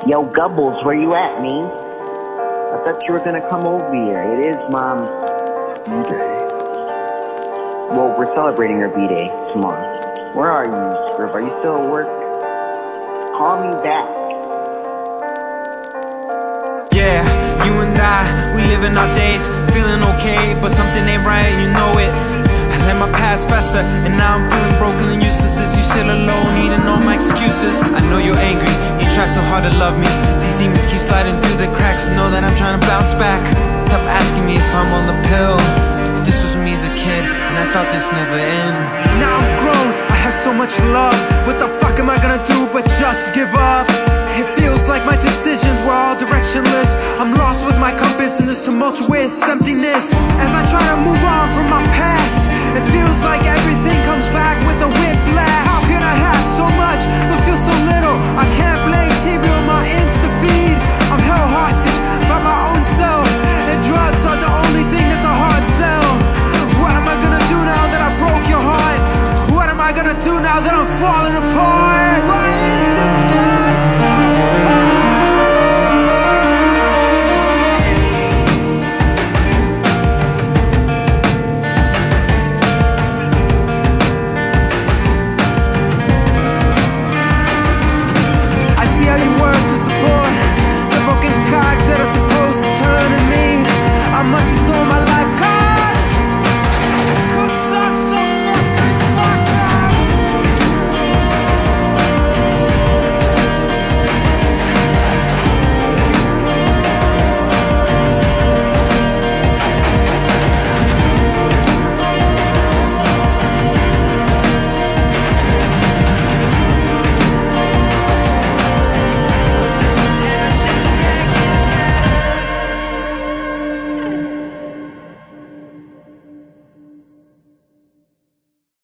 Yo, Gubbles, where you at, me? I thought you were gonna come over here. It is Mom's B-Day. Well, we're celebrating her B-Day tomorrow. Where are you, Scrib? Are you still at work? Call me back. Yeah, you and I, we living our days, feeling okay, but something ain't right, you know it. I let my past fester, and now I'm feeling broken and useless. As you sit alone, needing all my excuses. I know you're angry, you try so hard to love me. These demons keep sliding through the cracks, know that I'm trying to bounce back. Stop asking me if I'm on the pill. This was me as a kid, and I thought this never end. Now I'm grown, I have so much love. What the fuck am I gonna do but just give up? It feels like my decisions were all directionless. I'm lost with my compass in this tumultuous emptiness. As I try to move on from my past, it feels like